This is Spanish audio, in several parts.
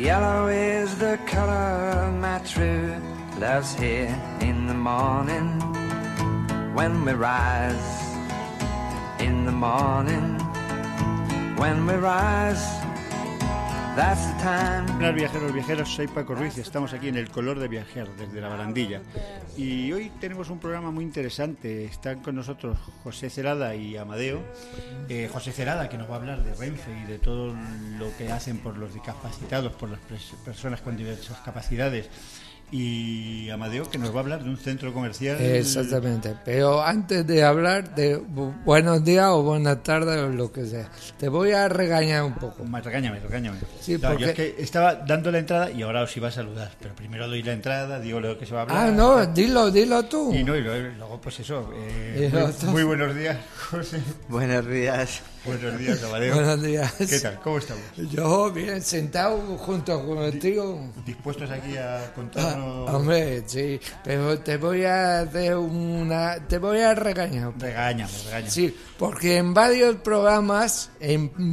Yellow is the color my true love's here in the morning when we rise. In the morning when we rise. That's the time. Buenas viajeros, soy Paco Ruiz y estamos aquí en El Color de Viajar, desde La Barandilla. Y hoy tenemos un programa muy interesante. Están con nosotros José Cerada y Amadeo. José Cerada, que nos va a hablar de Renfe y de todo lo que hacen por los discapacitados, por las personas con diversas capacidades. Y Amadeo, que nos va a hablar de un centro comercial. Exactamente, pero antes de hablar de buenos días o buenas tardes o lo que sea, te voy a regañar un poco. Regáñame. Sí, no, porque... yo es que estaba dando la entrada y ahora os iba a saludar, pero primero doy la entrada, digo lo que se va a hablar. Ah, no, dilo tú. Y luego pues eso, muy buenos días, José. Buenos días. Buenos días, Amadeo. Buenos días. ¿Qué tal? ¿Cómo estamos? Yo bien, sentado junto con el tío. ¿Dispuestos aquí a contarnos? Hombre, sí, pero te voy a hacer te voy a regañar. Regáñame. Sí, porque en varios programas, No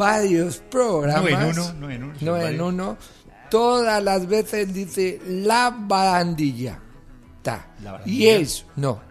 en uno, todas las veces dice la barandilla. ¿La barandilla? Y es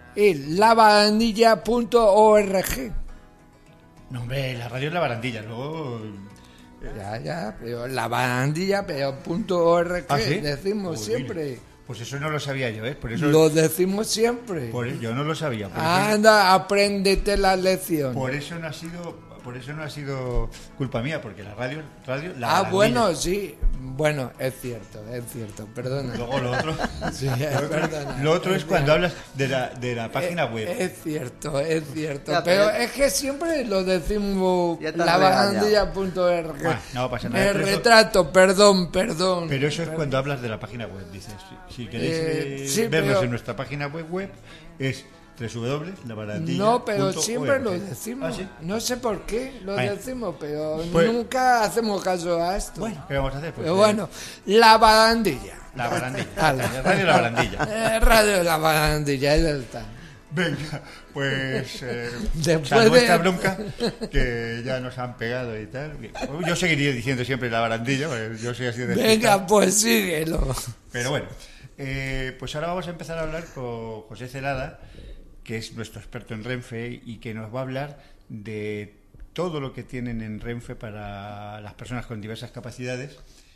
labarandilla.org. No, hombre, la radio es La Barandilla, luego... Ya, pero la barandilla, pero .org, ¿Ah, sí? decimos Pues siempre. Mira, pues eso no lo sabía yo, ¿eh? Por eso, Lo decimos siempre. yo no lo sabía. Anda, apréndete la lección. Por eso no ha sido culpa mía, porque la radio la barandilla. Bueno, sí. Bueno, es cierto, perdona. Luego lo otro... Sí, perdona. Lo otro es cuando hablas de la página web. Es cierto. Ya, Pero es que siempre lo decimos labarandilla.org. No pasa nada. Me retrato, perdón. Pero eso es cuando hablas de la página web, dices. Si queréis vernos en nuestra página web es www.labarandilla.org. No, pero siempre lo decimos. ¿Ah, sí? No sé por qué lo decimos, pero Pues... nunca hacemos caso a esto. Bueno, ¿qué vamos a hacer? Pues, pero bueno, la barandilla. La Barandilla. Radio La Barandilla. Radio La Barandilla, ahí está. Venga, pues Después salvo de esta bronca que ya nos han pegado y tal. Yo seguiría diciendo siempre La Barandilla, porque yo soy así de Venga, pues síguelo. Pero bueno, pues ahora vamos a empezar a hablar con José Cerada, que es nuestro experto en Renfe y que nos va a hablar de todo lo que tienen en Renfe para las personas con diversas capacidades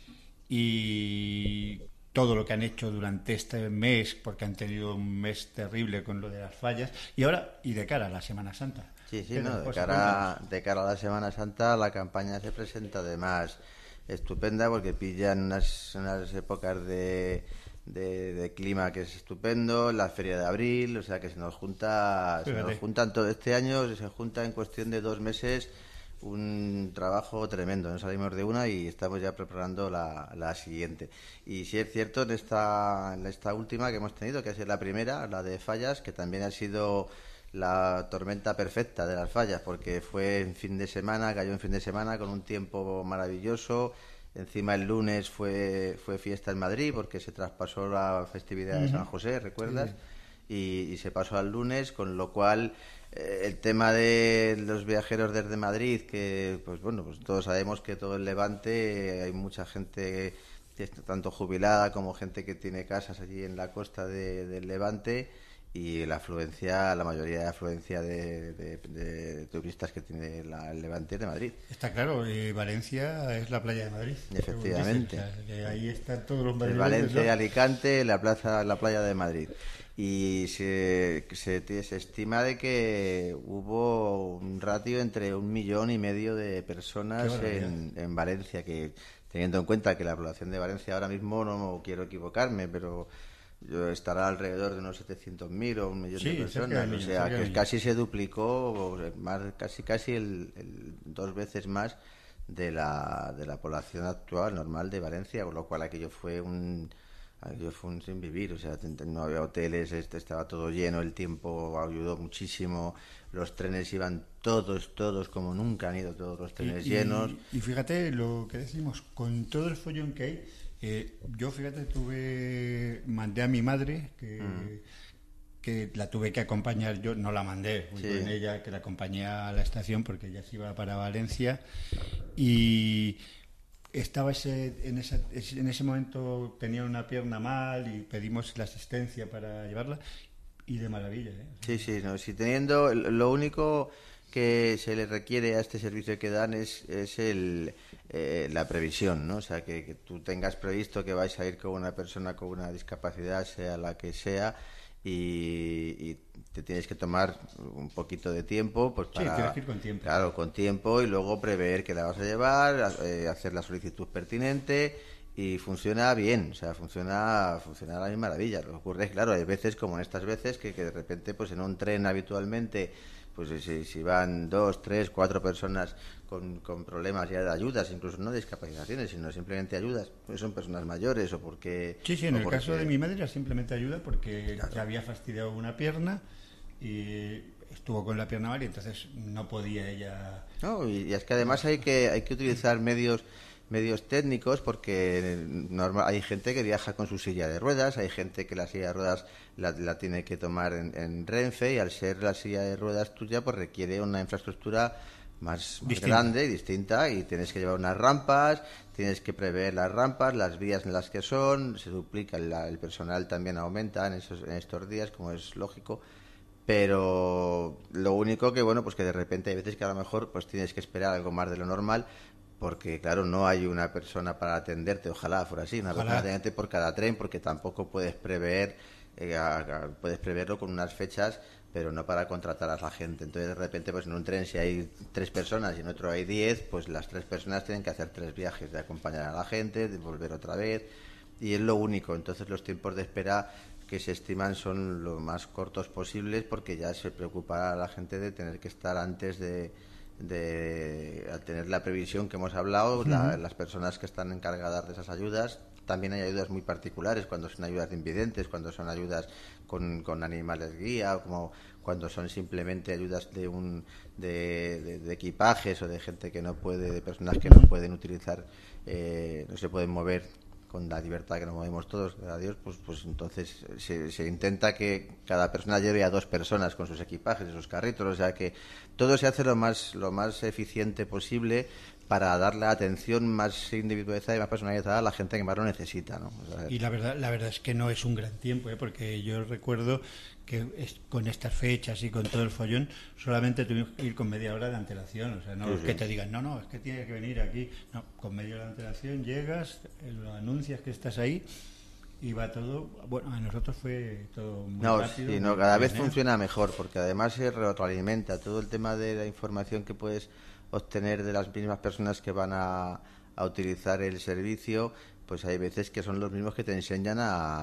y todo lo que han hecho durante este mes, porque han tenido un mes terrible con lo de las fallas, y de cara a la Semana Santa. Sí, no, de cara a la Semana Santa la campaña se presenta además estupenda, porque pillan unas épocas de clima que es estupendo, la feria de abril, o sea que se nos juntan todo este año, se junta en cuestión de 2 meses un trabajo tremendo. Nos salimos de una y estamos ya preparando la siguiente. Y sí es cierto, en esta última que hemos tenido, que ha sido la primera, la de fallas, que también ha sido la tormenta perfecta de las fallas, porque cayó en fin de semana con un tiempo maravilloso. Encima el lunes fue fiesta en Madrid porque se traspasó la festividad de San José, ¿recuerdas? Sí. Y se pasó al lunes, con lo cual el tema de los viajeros desde Madrid, que pues todos sabemos que todo el Levante, hay mucha gente tanto jubilada como gente que tiene casas allí en la costa del Levante, y la mayoría de afluencia de turistas que tiene el Levante de Madrid. Está claro, Valencia es la playa de Madrid. Efectivamente. O sea, que ahí están todos los madrileños. Valencia y Alicante, la playa de Madrid. Y se estima de que hubo un ratio entre 1,5 millones de personas en Valencia, que teniendo en cuenta que la población de Valencia ahora mismo, no quiero equivocarme, pero estará alrededor de unos 700.000 o 1 millón de personas, o sea que casi se duplicó, casi 2 veces más de la población actual normal de Valencia, con lo cual aquello fue un sin vivir, o sea, no había hoteles, estaba todo lleno, el tiempo ayudó muchísimo, los trenes iban todos como nunca han ido todos los trenes llenos. Y fíjate lo que decimos, con todo el follón que hay, yo mandé a mi madre que la tuve que acompañar, yo no la mandé, fui con ella, que la acompañé a la estación porque ella se iba para Valencia, y estaba en ese momento tenía una pierna mal y pedimos la asistencia para llevarla y de maravilla, ¿eh? Sí, no, si teniendo lo único que se le requiere a este servicio que dan es la previsión, ¿no? O sea, que tú tengas previsto que vais a ir con una persona con una discapacidad, sea la que sea, y te tienes que tomar un poquito de tiempo, pues para... Sí, tienes que ir con tiempo. Claro, con tiempo, y luego prever que la vas a llevar, hacer la solicitud pertinente, y funciona bien, o sea, funciona a la misma maravilla. Lo que ocurre es, claro, hay veces, como en estas veces, que de repente, pues en un tren habitualmente, pues si van 2, 3, 4 personas con problemas ya de ayudas, incluso no de discapacitaciones, sino simplemente ayudas, pues son personas mayores o porque... Sí, en el caso de mi madre era simplemente ayuda porque claro, ya había fastidiado una pierna y estuvo con la pierna mal y entonces no podía ella... No, y es que además hay que utilizar medios técnicos, porque hay gente que viaja con su silla de ruedas, hay gente que la silla de ruedas la tiene que tomar en Renfe, y al ser la silla de ruedas tuya pues requiere una infraestructura más grande y distinta, y tienes que llevar unas rampas, tienes que prever las rampas, las vías en las que son, se duplica el personal, también aumenta en estos días, como es lógico. Pero lo único que, bueno, pues que de repente hay veces que a lo mejor pues tienes que esperar algo más de lo normal, porque claro, no hay una persona para atenderte, ojalá fuera así, una persona atendente por cada tren, porque tampoco puedes preverlo con unas fechas, pero no para contratar a la gente. Entonces de repente, pues en un tren, si hay 3 personas y en otro hay 10, pues las 3 personas tienen que hacer 3 viajes, de acompañar a la gente, de volver otra vez, y es lo único. Entonces los tiempos de espera que se estiman son lo más cortos posibles, porque ya se preocupa a la gente de tener que estar antes al tener la previsión que hemos hablado, las personas que están encargadas de esas ayudas. También hay ayudas muy particulares, cuando son ayudas de invidentes, cuando son ayudas con animales guía, como cuando son simplemente ayudas de equipajes, o de gente que no puede, de personas que no pueden utilizar, no se pueden mover con la libertad que nos movemos todos, gracias a Dios, pues entonces se intenta que cada persona lleve a 2 personas con sus equipajes y sus carritos, o sea que todo se hace lo más eficiente posible para dar la atención más individualizada y más personalizada a la gente que más lo necesita, ¿no? O sea, y la verdad es que no es un gran tiempo, porque yo recuerdo que con estas fechas y con todo el follón solamente tuvimos que ir con media hora de antelación, o sea, no que te digan, no, es que tienes que venir aquí, no, con media hora de antelación llegas, lo anuncias que estás ahí y va todo, bueno, a nosotros fue todo muy rápido. Sí, cada vez funciona mejor, porque además se retroalimenta todo el tema de la información que puedes obtener de las mismas personas que van a utilizar el servicio. Pues hay veces que son los mismos que te enseñan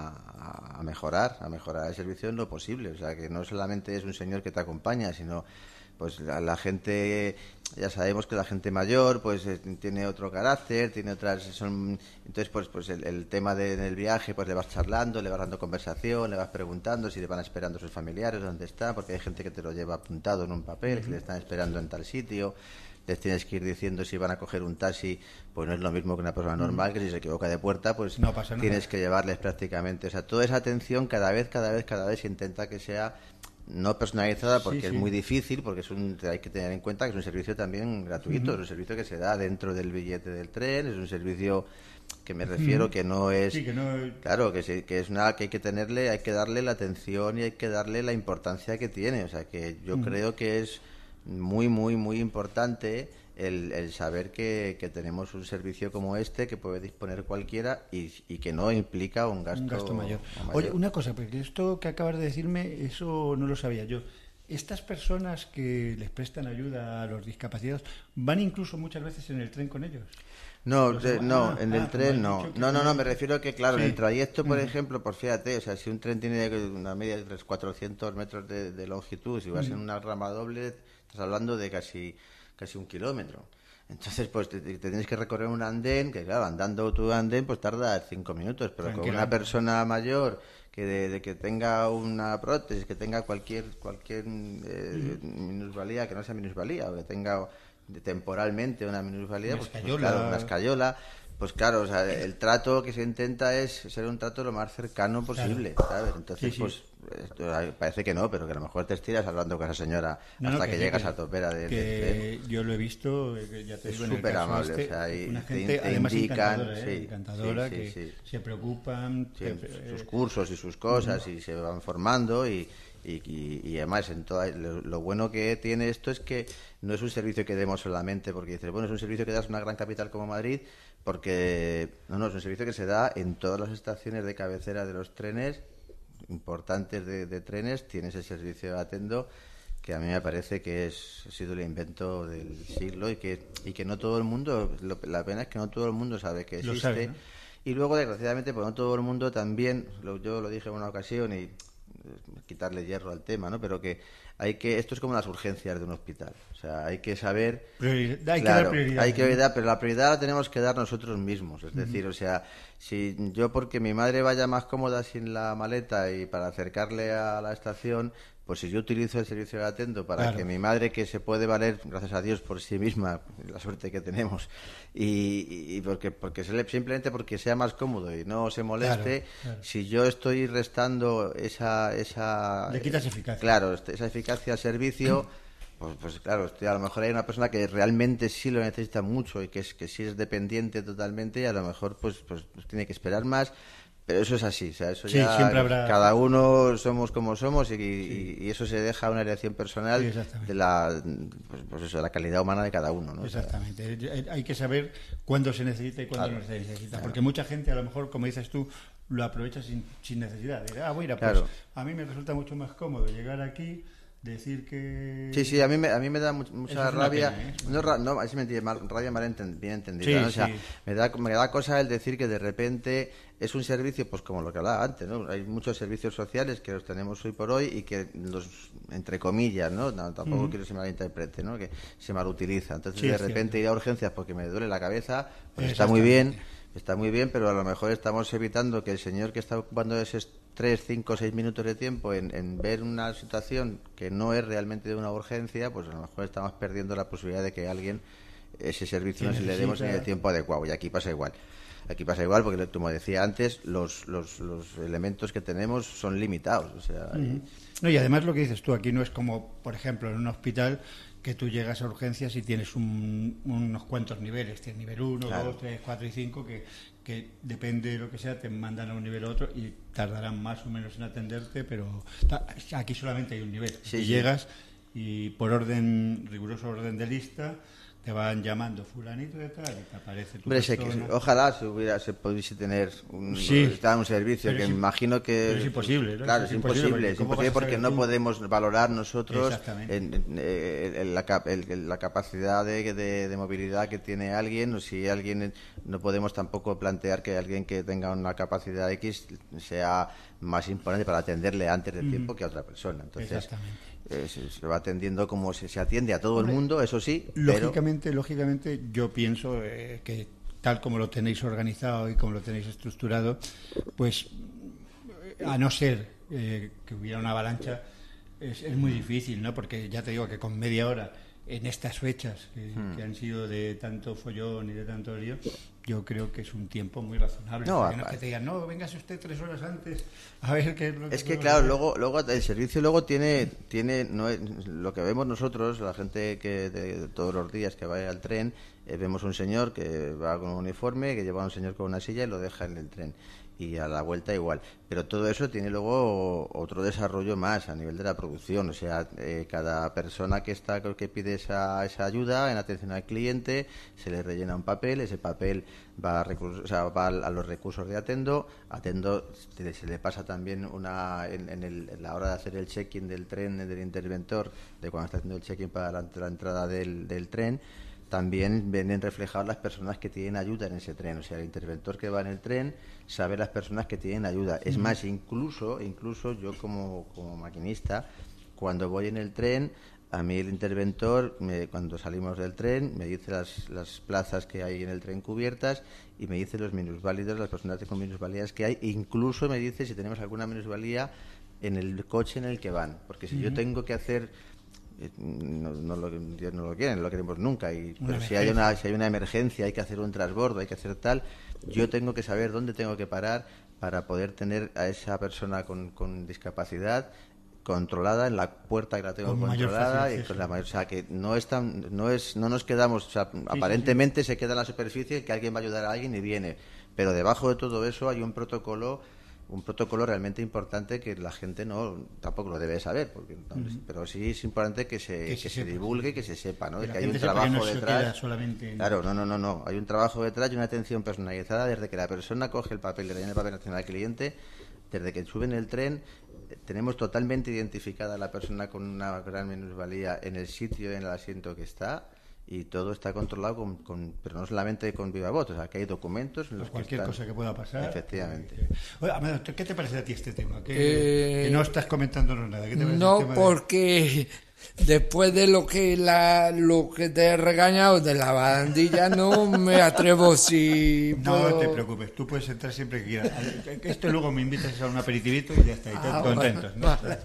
a mejorar el servicio en lo posible. O sea, que no solamente es un señor que te acompaña, sino pues la gente, ya sabemos que la gente mayor pues tiene otro carácter, tiene otras, entonces pues el tema del viaje, pues le vas charlando, le vas dando conversación, le vas preguntando si le van esperando sus familiares, dónde está, porque hay gente que te lo lleva apuntado en un papel, que le están esperando en tal sitio. Les tienes que ir diciendo si van a coger un taxi, pues no es lo mismo que una persona normal, que si se equivoca de puerta, pues no pasa nada. Tienes que llevarles prácticamente. O sea, toda esa atención cada vez se intenta que sea no personalizada, porque es muy difícil, porque hay que tener en cuenta que es un servicio también gratuito, es un servicio que se da dentro del billete del tren, es un servicio que me refiero que no es... Claro, que es nada que hay que darle la atención y hay que darle la importancia que tiene. O sea, que yo creo que es muy, muy, muy importante el saber que tenemos un servicio como este que puede disponer cualquiera y que no implica un gasto mayor. Oye, una cosa, porque esto que acabas de decirme, eso no lo sabía yo. Estas personas que les prestan ayuda a los discapacitados van incluso muchas veces en el tren con ellos. En el tren no. No, me refiero a que, claro, en el trayecto, por ejemplo, pues fíjate, o sea, si un tren tiene una media de 400 metros de longitud, si vas en una rama doble, estás hablando de casi 1 kilómetro. Entonces, pues te tienes que recorrer un andén, que claro, andando tu andén, pues tarda 5 minutos, pero con una persona mayor que tenga una prótesis, que tenga cualquier minusvalía, que no sea minusvalía, o que tenga temporalmente una minusvalía, una escayola, Pues claro, o sea, el trato que se intenta es ser un trato lo más cercano posible, ¿sabes? Entonces, Sí. pues, esto parece que no, pero que a lo mejor te estiras hablando con esa señora hasta que llegas a topera del tren. Yo lo he visto, ya te Es digo, en el súper caso amable, este, o sea, y una te gente además indican, encantadora, sí, que sí. se preocupan. Sí, sus cursos y sus cosas, y se van formando y además lo bueno que tiene esto es que no es un servicio que demos solamente porque dices, bueno, es un servicio que das en una gran capital como Madrid, porque no, es un servicio que se da en todas las estaciones de cabecera de los trenes importantes de trenes, tienes el servicio de Atendo, que a mí me parece que ha sido el invento del siglo y que no todo el mundo, la pena es que no todo el mundo sabe que existe. Lo sabe, ¿no? Y luego, desgraciadamente, pues no todo el mundo también, yo lo dije en una ocasión y quitarle hierro al tema, ¿no? Pero que esto es como las urgencias de un hospital. O sea, hay que saber... que dar prioridad. Hay que dar, pero la prioridad la tenemos que dar nosotros mismos. Es decir, o sea, si yo porque mi madre vaya más cómoda sin la maleta y para acercarle a la estación, pues si yo utilizo el servicio de Atendo para que mi madre, que se puede valer, gracias a Dios, por sí misma, la suerte que tenemos, y porque simplemente porque sea más cómodo y no se moleste, si yo estoy restando esa le quitas eficacia. Claro, esa eficacia al servicio, pues claro, a lo mejor hay una persona que realmente sí lo necesita mucho y que sí es dependiente totalmente, y a lo mejor pues tiene que esperar más. Pero eso es así, o sea, eso ya siempre habrá... cada uno somos como somos y eso se deja a una elección personal de la la calidad humana de cada uno, ¿no? Exactamente. O sea, hay que saber cuándo se necesita y cuándo no se necesita, porque mucha gente a lo mejor, como dices tú, lo aprovecha sin necesidad. Mira, pues a mí me resulta mucho más cómodo llegar aquí, decir que... Sí, a mí me da mucha rabia, pena, no, es mentira, rabia bien entendida, ¿no? O sea, me da cosa el decir que de repente es un servicio, pues como lo que hablaba antes, ¿no? Hay muchos servicios sociales que los tenemos hoy por hoy y que los, entre comillas, ¿no? Tampoco quiero que se malinterprete, ¿no? Que se malutiliza. Entonces, de repente ir a urgencias porque me duele la cabeza, pues está muy bien, pero a lo mejor estamos evitando que el señor que está ocupando esos 3, 5, 6 minutos de tiempo en ver una situación que no es realmente de una urgencia, pues a lo mejor estamos perdiendo la posibilidad de que a alguien ese servicio no se le demos en el tiempo adecuado. Y aquí pasa igual. Aquí pasa igual porque, como decía antes, los elementos que tenemos son limitados. O sea, No, y además lo que dices tú, aquí no es como, por ejemplo, en un hospital que tú llegas a urgencias y tienes unos cuantos niveles. Tienes nivel 1, 2, 3, 4 y 5, que depende de lo que sea, te mandan a un nivel u otro y tardarán más o menos en atenderte, pero aquí solamente hay un nivel. Llegas y por riguroso orden de lista, te van llamando fulanito de tal y te aparece tu persona. Ojalá se pudiese tener un servicio, que imagino que... Pero es imposible, ¿no? Claro, es imposible porque no podemos valorar nosotros la capacidad de movilidad que tiene alguien, o si alguien no podemos tampoco plantear que alguien que tenga una capacidad X sea más importante para atenderle antes del tiempo que a otra persona. Entonces, se va atendiendo como se atiende a todo el mundo, eso sí. Lógicamente, yo pienso que tal como lo tenéis organizado y como lo tenéis estructurado, pues a no ser que hubiera una avalancha, es muy difícil, ¿no? Porque ya te digo que con media hora en estas fechas que han sido de tanto follón y de tanto lío, yo creo que es un tiempo muy razonable. No es que te digan, no, véngase usted 3 horas antes a ver qué es lo que... Es que claro, luego el servicio luego tiene no es, lo que vemos nosotros, la gente que de todos los días que va al tren, vemos un señor que va con un uniforme, que lleva a un señor con una silla y lo deja en el tren. Y a la vuelta igual, pero todo eso tiene luego otro desarrollo más a nivel de la producción, o sea, cada persona que pide esa ayuda en atención al cliente, se le rellena un papel, ese papel va a los recursos de Atendo se le pasa también en la hora de hacer el check-in del tren del interventor, de cuando está haciendo el check-in para la entrada del tren. También vienen reflejadas las personas que tienen ayuda en ese tren. O sea, el interventor que va en el tren sabe las personas que tienen ayuda. Es más, incluso yo como maquinista, cuando voy en el tren, a mí el interventor, cuando salimos del tren, me dice las plazas que hay en el tren cubiertas y me dice los minusválidos, las personas con minusvalías que hay. E incluso me dice si tenemos alguna minusvalía en el coche en el que van. Porque si yo tengo que hacer Dios no lo quiere, no lo queremos nunca. Pero si hay una emergencia, hay que hacer un transbordo, hay que hacer tal, yo tengo que saber dónde tengo que parar para poder tener a esa persona con discapacidad controlada en la puerta que la tengo controlada y con la mayor, o sea que no nos quedamos, o sea, aparentemente se queda en la superficie que alguien va a ayudar a alguien y viene, pero debajo de todo eso hay un protocolo realmente importante que la gente tampoco lo debe saber, pero sí es importante que se divulgue y que se sepa, ¿no? Que hay un trabajo detrás. Claro, no, hay un trabajo detrás y una atención personalizada desde que la persona coge el papel, le rellena el papel nacional al cliente, desde que sube en el tren. Tenemos totalmente identificada a la persona con una gran minusvalía en el sitio, en el asiento que está, y todo está controlado pero no solamente con viva voz, o sea, que hay documentos en los cualquier cosa que pueda pasar. Efectivamente. Oye, Amadeo, ¿qué te parece a ti este tema? Que no estás comentándonos nada. ¿Qué te parece no, el tema porque después de lo que te he regañado de la barandilla, no me atrevo si No puedo... te preocupes, tú puedes entrar siempre que quieras. Esto luego me invitas a un aperitivito y ya está, y contentos, ¿no? Vale.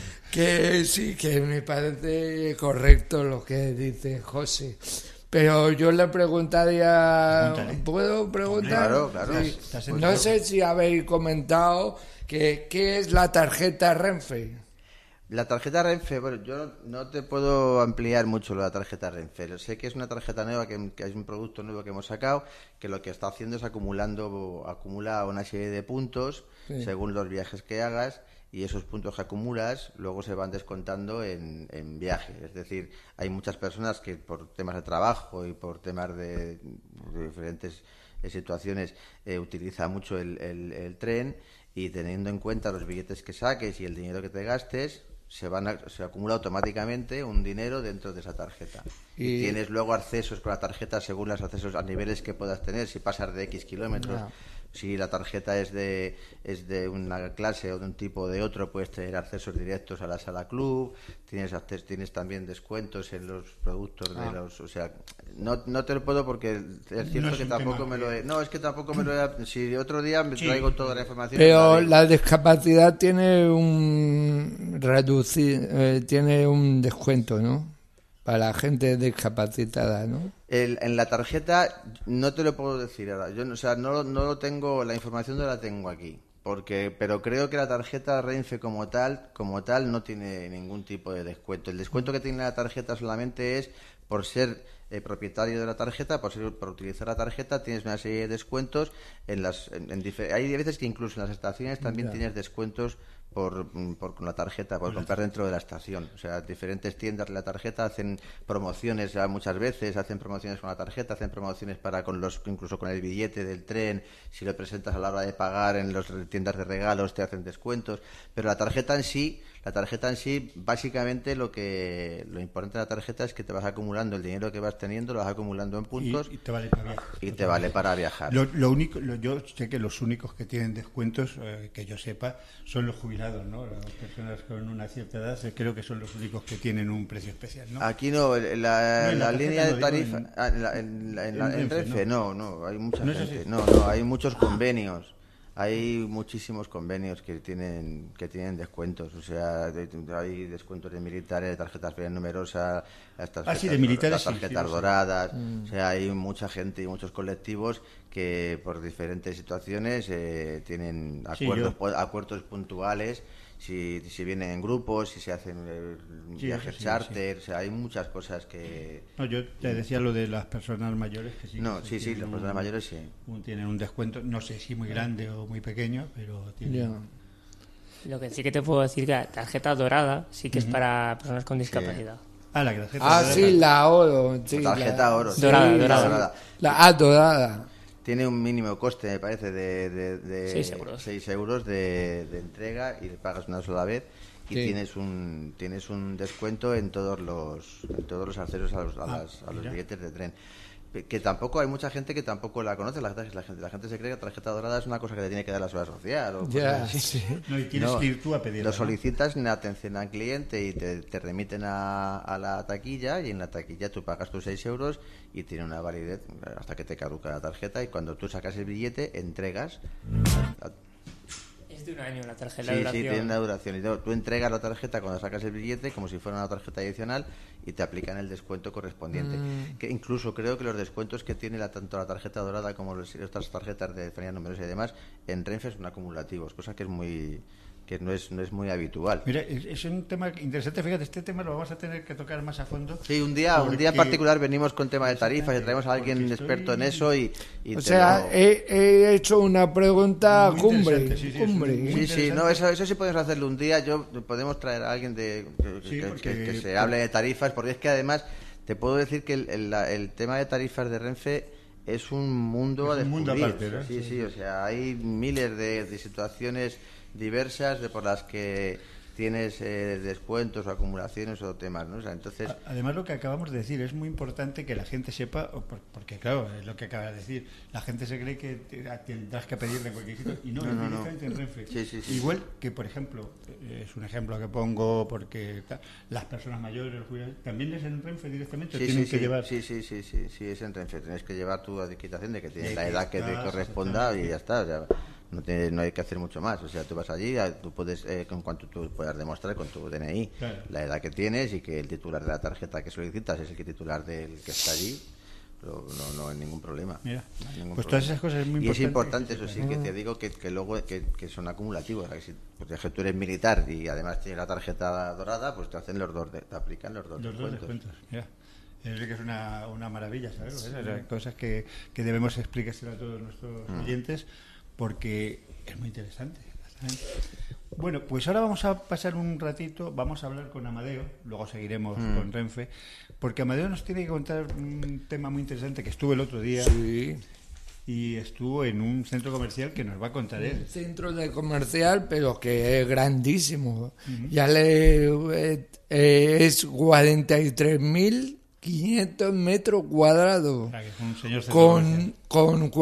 Que sí, que me parece correcto lo que dice José. Pero yo le preguntaría... Pregúntale. ¿Puedo preguntar? Claro. Sí. No sé si habéis comentado qué es la tarjeta Renfe. La tarjeta Renfe, bueno, yo no te puedo ampliar mucho la tarjeta Renfe. Sé que es una tarjeta nueva, que es un producto nuevo que hemos sacado, que lo que está haciendo es acumula una serie de puntos según los viajes que hagas, y esos puntos que acumulas luego se van descontando en viaje. Es decir, hay muchas personas que por temas de trabajo y por temas de diferentes situaciones utilizan mucho el tren, y teniendo en cuenta los billetes que saques y el dinero que te gastes, se acumula automáticamente un dinero dentro de esa tarjeta. Y tienes luego accesos con la tarjeta según los accesos a niveles que puedas tener, si pasas de X kilómetros. Si la tarjeta es de una clase o de un tipo o de otro, puedes tener accesos directos a la sala club, tienes también descuentos en los productos de los... O sea, no te lo puedo porque es cierto que tampoco me lo he... No, es que tampoco me lo he... Si otro día me traigo toda la información... Pero la discapacidad tiene tiene un descuento, ¿no? Para la gente discapacitada, ¿no? En la tarjeta no te lo puedo decir ahora. Yo, o sea, no lo tengo, la información no la tengo aquí. Pero creo que la tarjeta Renfe como tal no tiene ningún tipo de descuento. El descuento que tiene la tarjeta solamente es por ser propietario de la tarjeta, por utilizar la tarjeta tienes una serie de descuentos hay veces que incluso en las estaciones también tienes descuentos con la tarjeta, por comprar dentro de la estación. O sea, diferentes tiendas de la tarjeta hacen promociones, muchas veces hacen promociones con la tarjeta, hacen promociones incluso con el billete del tren. Si lo presentas a la hora de pagar en las tiendas de regalos te hacen descuentos. Pero la tarjeta en sí, básicamente lo importante de la tarjeta es que te vas acumulando el dinero que vas teniendo, lo vas acumulando en puntos y te vale para viajar. Y te vale para viajar. Yo sé que los únicos que tienen descuentos, que yo sepa, son los jubilados, ¿no? Las personas con una cierta edad, creo que son los únicos que tienen un precio especial, ¿no? Aquí no, la línea de tarifa en Renfe no, hay mucha gente. No, hay muchos convenios. Hay muchísimos convenios que tienen descuentos, o sea, hay descuentos de militares, de tarjetas ferias numerosas, las tarjetas doradas, o sea, hay mucha gente y muchos colectivos que por diferentes situaciones tienen acuerdos puntuales. Si vienen en grupos, si se hacen viajes charter, o sea, hay muchas cosas que... No, yo te decía lo de las personas mayores, que sí. No, sí, las personas mayores sí. Tienen un descuento, no sé si muy grande o muy pequeño, pero tienen... Lo que sí que te puedo decir que la tarjeta dorada sí que es para personas con discapacidad. La tarjeta dorada. Sí, la oro. Sí, la tarjeta oro. Sí, dorada. La dorada. Tiene un mínimo coste, me parece, de 6 euros de entrega, y le pagas una sola vez, y tienes un descuento en todos los accesos a los billetes de tren. Que tampoco hay mucha gente que tampoco la conoce. La gente se cree que la tarjeta dorada es una cosa que le tiene que dar la seguridad social o cosas así. No, y tienes que ir tú a pedirla. Lo solicitas en atención al cliente y te remiten a la taquilla, y en la taquilla tú pagas tus 6 euros y tiene una validez hasta que te caduca la tarjeta, y cuando tú sacas el billete entregas. Es de un año la tarjeta, Sí, la duración. tiene una duración. Y tú entregas la tarjeta cuando sacas el billete como si fuera una tarjeta adicional y te aplican el descuento correspondiente. Que incluso creo que los descuentos que tiene tanto la tarjeta dorada como otras tarjetas de diferencias numerosas y demás en Renfe son acumulativos, cosa que no es muy habitual. Mira, es un tema interesante. Fíjate, este tema lo vamos a tener que tocar más a fondo. Sí, un día particular venimos con tema de tarifas y traemos a alguien experto en eso y o sea, he hecho una pregunta Muy cumbre. interesante, sí, cumbre. muy Sí, interesante. no, eso sí podemos hacerlo un día. Podemos traer a alguien que se hable de tarifas, porque es que además te puedo decir que el tema de tarifas de Renfe es un mundo Es a un mundo descubrir. aparte, ¿no? Sí, o sea, hay miles de situaciones diversas por las que tienes descuentos o acumulaciones o temas, ¿no? O sea, entonces... Además, lo que acabamos de decir es muy importante que la gente sepa, porque claro, es lo que acabas de decir, la gente se cree que tendrás que pedirle en cualquier sitio y no. Directamente en Renfe. Sí. Igual que, por ejemplo, es un ejemplo que pongo porque las personas mayores, los jubilados, ¿también es en Renfe directamente? ¿Tienen que llevar? Sí, es en Renfe. Tienes que llevar tu adquitación de que tienes la edad que te corresponda y ya está. O sea, no hay que hacer mucho más. O sea, tú vas allí, tú puedes, en cuanto tú puedas demostrar con tu DNI la edad que tienes y que el titular de la tarjeta que solicitas es el titular del que está allí, no hay ningún problema. Mira, Ningún pues problema. todas esas cosas es muy Y es importante. importante, eso sí, que te digo que luego que son acumulativos. Que si porque tú eres militar y además tienes la tarjeta dorada, pues te hacen te aplican los dos descuentos. Mira. Es que es una maravilla, ¿sabes? Sí. Esas cosas que debemos explicárselo a todos nuestros oyentes porque es muy interesante. Bueno, pues ahora vamos a pasar un ratito, vamos a hablar con Amadeo, luego seguiremos con Renfe, porque Amadeo nos tiene que contar un tema muy interesante que estuvo el otro día y estuvo en un centro comercial que nos va a contar él. Un centro de comercial, pero que es grandísimo. Ya es 43.500 metros cuadrados. O sea, que es un señor centro comercial. Con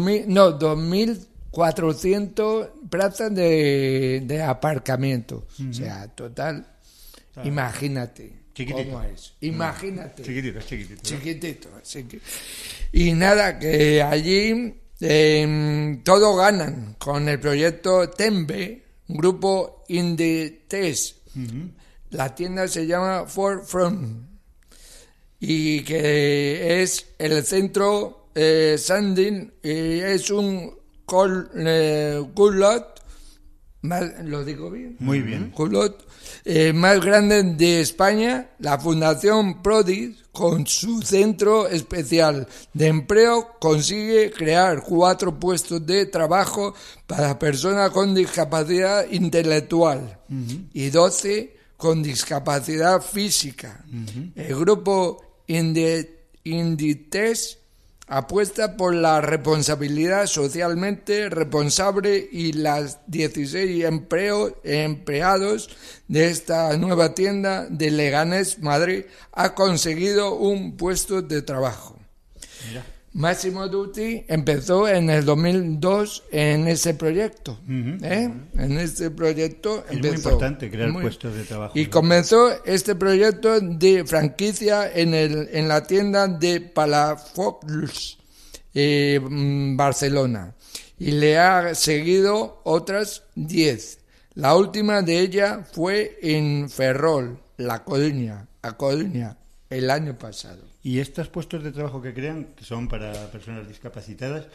2.400 plazas de aparcamiento. O sea, total. Imagínate Chiquitito. cómo es. Imagínate. Chiquitito. Y nada, que allí todos ganan con el proyecto Tembe, grupo Inditex. La tienda se llama Forefront y que es el centro Sandin y es un culot, ¿lo digo bien? Muy bien. Culot más grande de España, la Fundación Prodi, con su centro especial de empleo, consigue crear 4 puestos de trabajo para personas con discapacidad intelectual y 12 con discapacidad física. El grupo Inditex apuesta por la responsabilidad socialmente responsable y las 16 empleados de esta nueva tienda de Leganés, Madrid, ha conseguido un puesto de trabajo. Mira. Máximo Duty empezó en el 2002 en ese proyecto. En este proyecto Es empezó. muy importante crear puestos de trabajo. Y comenzó este proyecto de franquicia en la tienda de Palafox, Barcelona. Y le ha seguido otras 10. La última de ellas fue en Ferrol, A Coruña, el año pasado. Y estos puestos de trabajo que crean, que son para personas discapacitadas,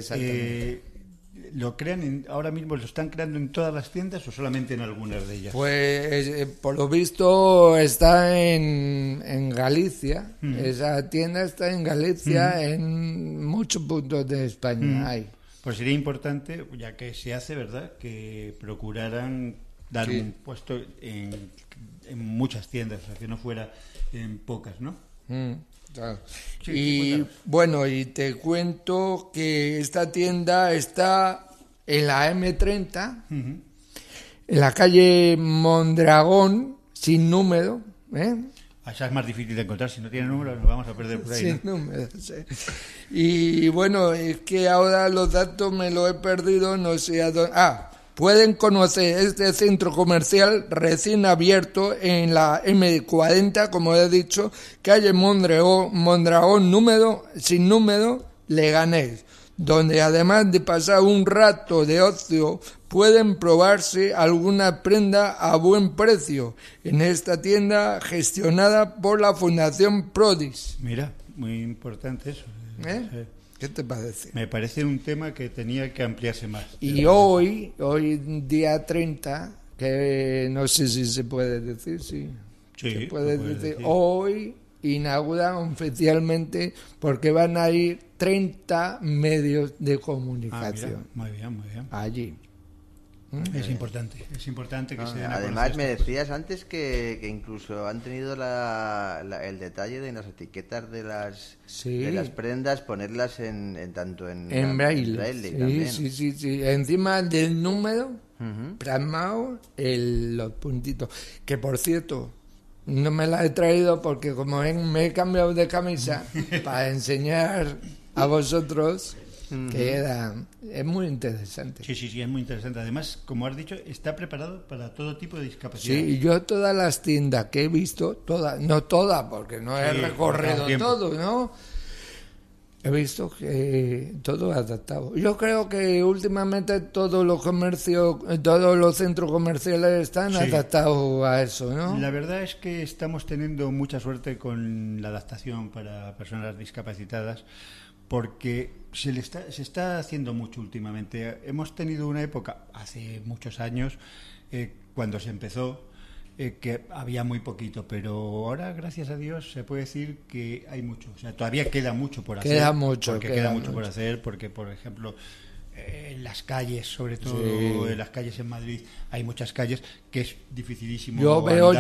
¿lo crean ahora mismo, lo están creando en todas las tiendas o solamente en algunas de ellas? Pues por lo visto está en Galicia, esa tienda está en Galicia, en muchos puntos de España hay. Pues sería importante, ya que se hace, ¿verdad?, que procuraran dar un puesto en muchas tiendas, o sea, que no fuera en pocas, ¿no? Claro. Sí, Y bueno, y te cuento que esta tienda está en la M30, en la calle Mondragón, sin número, Esa es más difícil de encontrar, si no tiene número nos vamos a perder por ahí, sin ¿no? número, sí. Y bueno, es que ahora los datos me los he perdido, no sé a dónde... Pueden conocer este centro comercial recién abierto en la M40, como he dicho, calle Mondragón sin número, Leganés, donde además de pasar un rato de ocio, pueden probarse alguna prenda a buen precio en esta tienda gestionada por la Fundación Prodis. Mira, muy importante eso. ¿Eh? Sí. ¿Qué te parece? Me parece un tema que tenía que ampliarse más. Y hoy día 30, que no sé si se puede decir, sí. Sí, Se puede lo puedes decir. decir. Hoy inauguran oficialmente porque van a ir 30 medios de comunicación Muy bien, muy bien. allí. Es importante que se den a Además, conocer me estas decías antes que incluso han tenido el detalle de en las etiquetas de las prendas ponerlas tanto en braille. Sí, también. sí. Encima del número, plasmado los puntitos. Que por cierto, no me las he traído porque como me he cambiado de camisa para enseñar a vosotros, es muy interesante. Sí, es muy interesante. Además, como has dicho, está preparado para todo tipo de discapacidad. Sí, y yo todas las tiendas que he visto, no todas, porque no he recorrido todo, ¿no? He visto que todo adaptado. Yo creo que últimamente todos los comercios, todos los centros comerciales están adaptados a eso, ¿no? La verdad es que estamos teniendo mucha suerte con la adaptación para personas discapacitadas, porque se está haciendo mucho últimamente. Hemos tenido una época, hace muchos años, cuando se empezó, que había muy poquito, pero ahora, gracias a Dios, se puede decir que hay mucho. O sea, todavía queda mucho por hacer. Queda mucho por hacer, porque, por ejemplo, en las calles, sobre todo en las calles en Madrid, hay muchas calles que es dificilísimo. Yo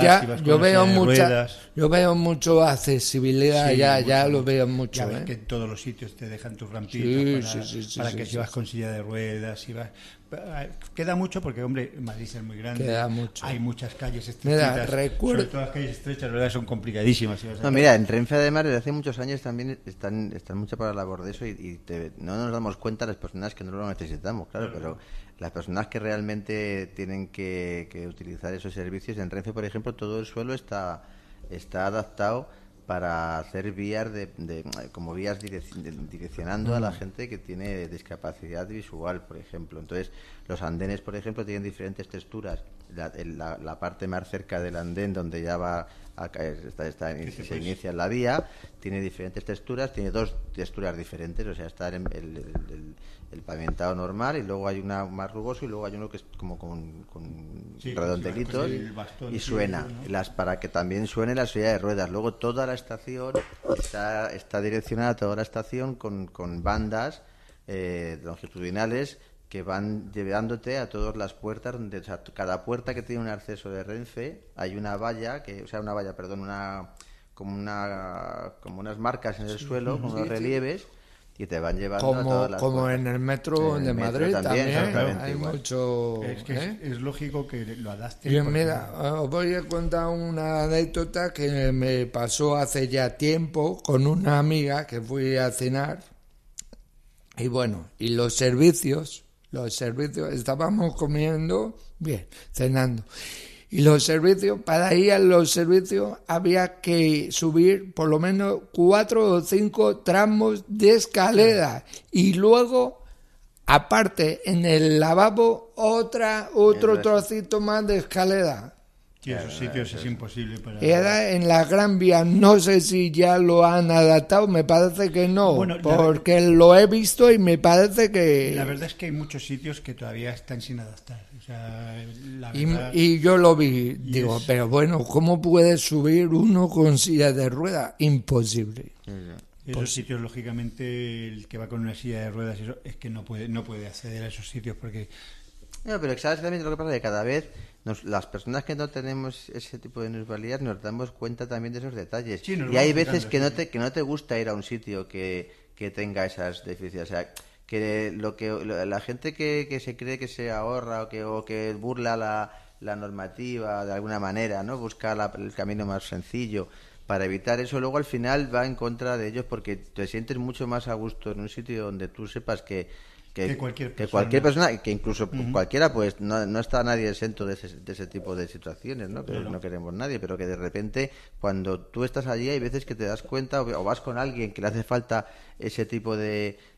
veo mucho accesibilidad, mucho, lo veo mucho. Ya ves que en todos los sitios te dejan tus rampitas para que si vas con silla de ruedas, si vas... Queda mucho porque, hombre, Madrid es muy grande. Queda mucho. Hay muchas calles estrechitas. Sobre todo las calles estrechas, ¿verdad? Son complicadísimas. Mira, en Renfe además desde hace muchos años también están mucho para la labor de eso y no nos damos cuenta las personas que no lo necesitamos, claro, pero las personas que realmente tienen que utilizar esos servicios, en Renfe, por ejemplo, todo el suelo está adaptado para hacer vías como vías direccionando a la gente que tiene discapacidad visual, por ejemplo. Entonces, los andenes, por ejemplo, tienen diferentes texturas. La parte más cerca del andén, donde ya va se inicia la vía, tiene diferentes texturas, tiene dos texturas diferentes, o sea, está el pavimentado normal y luego hay una más rugoso y luego hay uno que es como con redondelitos y suena, ¿no? Para que también suene la silla de ruedas. Luego toda la estación está direccionada, toda la estación con bandas longitudinales que van llevándote a todas las puertas, o sea, cada puerta que tiene un acceso de Renfe hay una valla, como unas marcas en el suelo, con unos relieves, y te van llevando a todas las como puertas. en el metro de Madrid también hay igual. mucho. Es que es lógico que lo adapten. Bien, mira, os voy a contar una anécdota que me pasó hace ya tiempo con una amiga que fui a cenar. Y bueno, y los servicios, estábamos comiendo, bien, cenando. Y los servicios, para ir a los servicios había que subir por lo menos 4 o 5 tramos de escalera. Y luego, aparte, en el lavabo, otro trocito más de escalera. Sí, esos sitios es imposible para... Era en la Gran Vía, no sé si ya lo han adaptado, me parece que no, Bueno, porque lo he visto y me parece que... La verdad es que hay muchos sitios que todavía están sin adaptar. O sea, la verdad... y yo lo vi, digo, pero bueno, ¿cómo puede subir uno con silla de ruedas? Imposible. Esos sitios, lógicamente, el que va con una silla de ruedas, eso es que no puede acceder a esos sitios porque... No, pero sabes también lo que pasa, que cada vez las personas que no tenemos ese tipo de minusvalías nos damos cuenta también de esos detalles. Sí, y hay veces que no te gusta ir a un sitio que tenga esas deficiencias. O sea, que la gente que se cree que se ahorra o que burla la normativa de alguna manera, ¿no? Busca el camino más sencillo para evitar eso, luego al final va en contra de ellos, porque te sientes mucho más a gusto en un sitio donde tú sepas que cualquier persona, que incluso cualquiera, pues no está nadie exento de ese tipo de situaciones, ¿no? Que no queremos nadie, pero que de repente cuando tú estás allí hay veces que te das cuenta o vas con alguien que le hace falta ese tipo de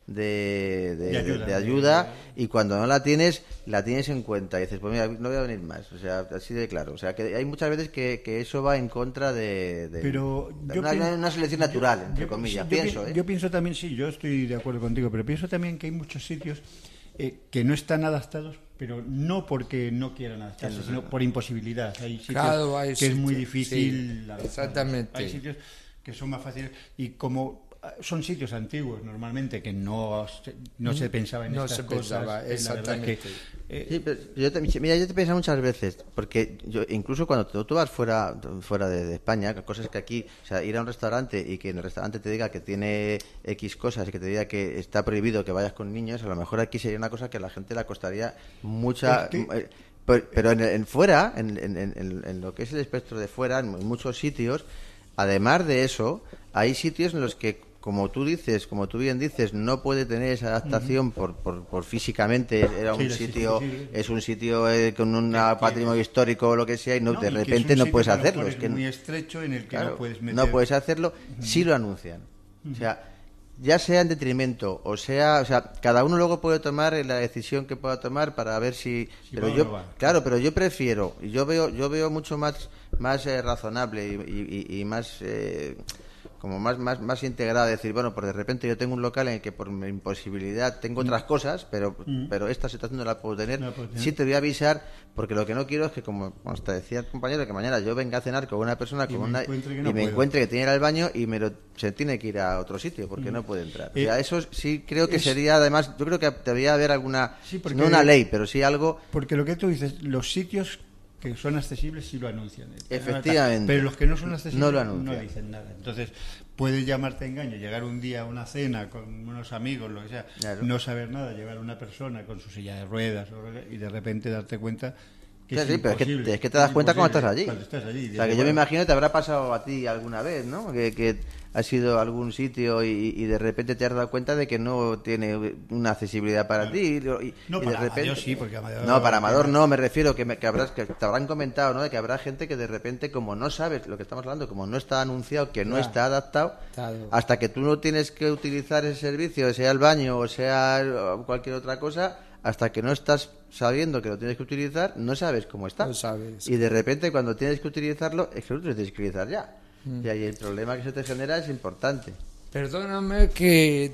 de ayuda, y cuando no la tienes en cuenta y dices, pues mira, no voy a venir más, o sea, así de claro. O sea, que hay muchas veces que eso va en contra de pero una selección natural, entre comillas, pienso. Yo pienso también, sí, yo estoy de acuerdo contigo, pero pienso también que hay muchos sitios que no están adaptados, pero no porque no quieran adaptarse, sino por imposibilidad. Hay sitios que es muy difícil adaptarse. Exactamente. Hay sitios que son más fáciles, y como son sitios antiguos normalmente que no se pensaba en estas cosas. Exactamente. Sí, pero yo te he pensado muchas veces, porque yo incluso cuando tú vas fuera de España, cosas que aquí, o sea, ir a un restaurante y que en el restaurante te diga que tiene X cosas y que te diga que está prohibido que vayas con niños, a lo mejor aquí sería una cosa que a la gente le costaría mucha... Pero en fuera, en lo que es el espectro de fuera, en muchos sitios, además de eso, hay sitios en los que, como tú bien dices, no puede tener esa adaptación por físicamente, es un sitio con un patrimonio histórico o lo que sea, y de repente no puedes hacerlo. Es muy estrecho en el que claro, no puedes meter. No puedes hacerlo, sí lo anuncian. O sea, ya sea en detrimento, o sea, cada uno luego puede tomar la decisión que pueda tomar para ver si pero yo prefiero, y yo veo mucho más razonable y más como más integrada, decir, bueno, pues de repente yo tengo un local en el que por mi imposibilidad tengo otras cosas, pero esta situación no la puedo tener. Sí te voy a avisar, porque lo que no quiero es que, como te decía el compañero, que mañana yo venga a cenar con una persona y me encuentre que tiene que ir al baño y se tiene que ir a otro sitio porque no puede entrar. O sea, eso sí creo que sería, además, yo creo que debería haber alguna, no una ley, pero sí algo... Porque lo que tú dices, los sitios que son accesibles sí lo anuncian. Efectivamente. Pero los que no son accesibles no lo anuncian. No dicen nada. Entonces, puedes llamarte a engaño, llegar un día a una cena con unos amigos, lo que sea, claro, no saber nada, llevar a una persona con su silla de ruedas y de repente darte cuenta que sí, pero es que te das cuenta cuando estás allí. O sea, que yo me imagino que te habrá pasado a ti alguna vez, ¿no? Que has ido a algún sitio y de repente te has dado cuenta de que no tiene una accesibilidad para ti. No, para Amadeo sí, porque Amadeo... No, para Amador no, me refiero que te habrán comentado, ¿no? De que habrá gente que de repente, como no sabes lo que estamos hablando, como no está anunciado, que no está adaptado, hasta que tú no tienes que utilizar ese servicio, sea el baño o sea cualquier otra cosa, hasta que no estás sabiendo que lo tienes que utilizar, no sabes cómo está. No sabes. Y de repente, cuando tienes que utilizarlo, es que lo tienes que utilizar ya. Y ahí el problema que se te genera es importante. Perdóname que